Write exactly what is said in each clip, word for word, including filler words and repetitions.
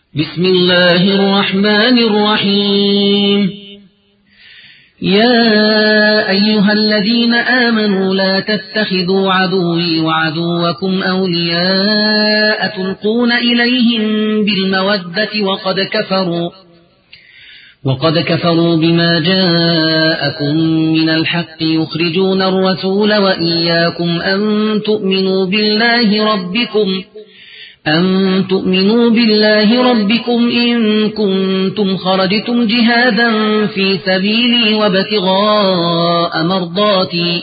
بسم الله الرحمن الرحيم. يا أيها الذين آمنوا لا تتخذوا عدوي وعدوكم أولياء تلقون إليهم بالمودة وقد كفروا وقد كفروا بما جاءكم من الحق يخرجون الرسول وإياكم أن تؤمنوا بالله ربكم أن تؤمنوا بالله ربكم إن كنتم خرجتم جهادا في سبيلي وابتغاء مرضاتي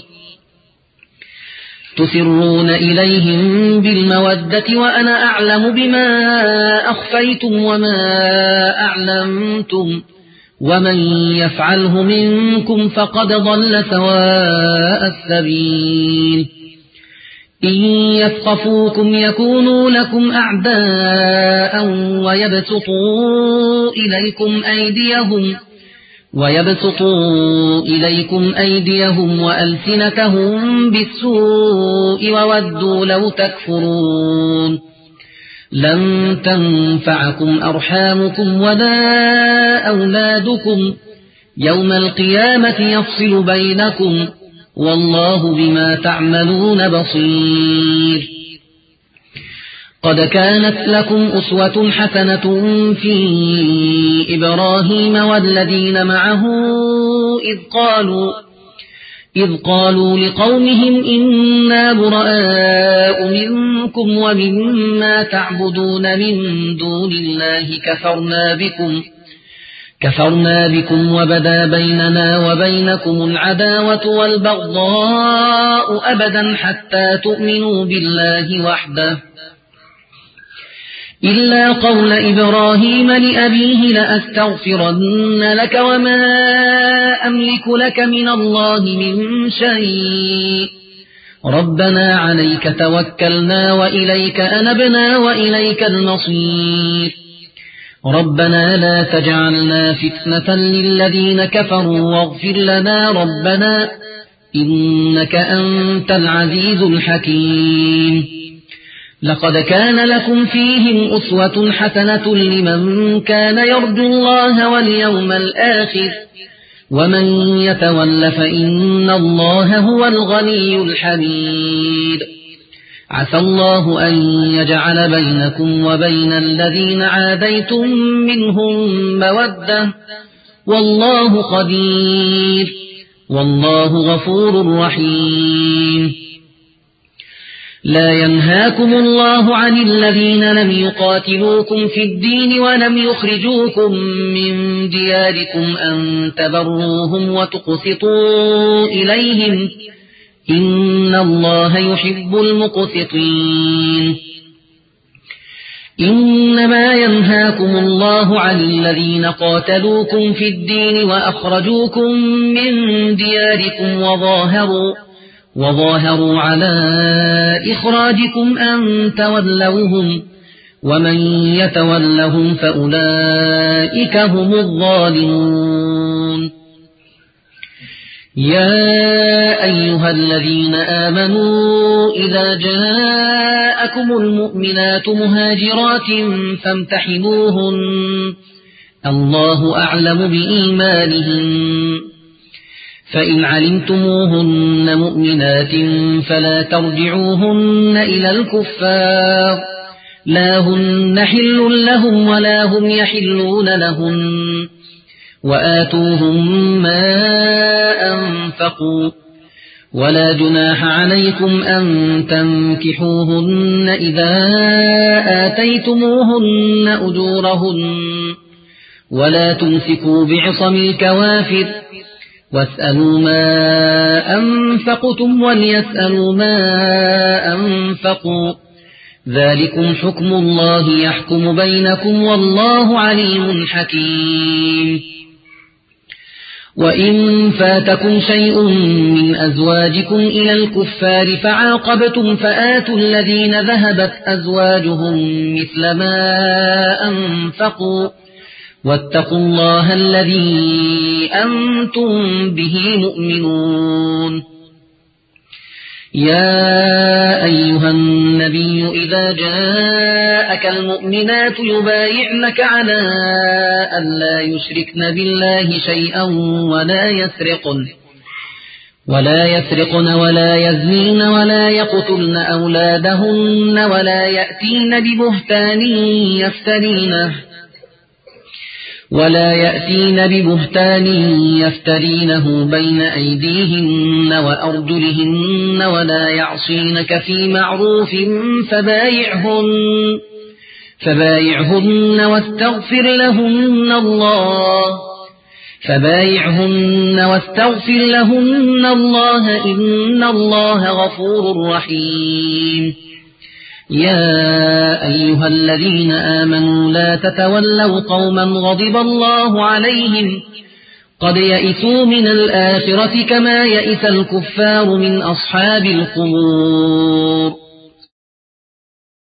تسرون إليهم بالمودة وأنا أعلم بما أخفيتم وما أعلمتم ومن يفعله منكم فقد ضل سواء السبيل. إن يثقفوكم يكونوا لكم أعداء ويبسطوا إليكم أيديهم ويبسطوا إليكم أيديهم وألسنتهم بالسوء وودوا لو تكفرون. لن تنفعكم أرحامكم ولا أولادكم يوم القيامة يفصل بينكم والله بما تعملون بصير. قد كانت لكم أسوة حسنة في إبراهيم والذين معه إذ قالوا إذ قالوا لقومهم إنا براء منكم ومما تعبدون من دون الله كفرنا بكم كفرنا بكم وبدا بيننا وبينكم العداوة والبغضاء أبدا حتى تؤمنوا بالله وحده إلا قول إبراهيم لأبيه لأستغفرن لك وما أملك لك من الله من شيء ربنا عليك توكلنا وإليك أنبنا وإليك المصير. ربنا لا تجعلنا فتنة للذين كفروا واغفر لنا ربنا إنك أنت العزيز الحكيم. لقد كان لكم فيهم أسوة حسنة لمن كان يرجو الله واليوم الآخر ومن يتول فإن الله هو الغني الحميد. عسى الله أن يجعل بينكم وبين الذين عاديتم منهم مودة والله قدير والله غفور رحيم. لا ينهاكم الله عن الذين لم يقاتلوكم في الدين ولم يخرجوكم من دياركم أن تبروهم وتقسطوا إليهم إن الله يحب المقسطين. إنما ينهاكم الله عن الذين قاتلوكم في الدين وأخرجوكم من دياركم وظاهروا وظاهروا على إخراجكم أن تولوهم ومن يتولهم فأولئك هم الظالمون. يا أيها الذين آمنوا إذا جاءكم المؤمنات مهاجرات فامتحنوهن الله أعلم بإيمانهن فإن علمتموهن مؤمنات فلا ترجعوهن إلى الكفار لا هن حل لهم ولا هم يحلون لهن وآتوهم ما أنفقوا ولا جناح عليكم أن تنكحوهن إذا آتيتموهن أجورهن ولا تمسكوا بعصم الكوافر واسألوا ما أنفقتم وليسألوا ما أنفقوا ذلكم حكم الله يحكم بينكم والله عليم حكيم. وإن فاتكم شيء من أزواجكم إلى الكفار فعاقبتم فآتوا الذين ذهبت أزواجهم مثل ما أنفقوا واتقوا الله الذي أنتم به مؤمنون. يا أيها النبي إذا جاءك المؤمنات يبايعنك على أن لا يشركن بالله شيئا ولا يسرقن ولا يسرقن ولا يزنين ولا يقتلن أولادهن ولا يأتين ببهتان يفترينه ولا يأتين ببهتان يفترينه بين أيديهن وأرجلهن ولا يعصينك في معروف فبايعهن فبايعهن واستغفر لهن الله فبايعهن واستغفر لهن الله إن الله غفور رحيم. يا أيها الذين آمنوا لا تتولوا قوما غضب الله عليهم قد يئسوا من الآخرة كما يئس الكفار من أصحاب القبور.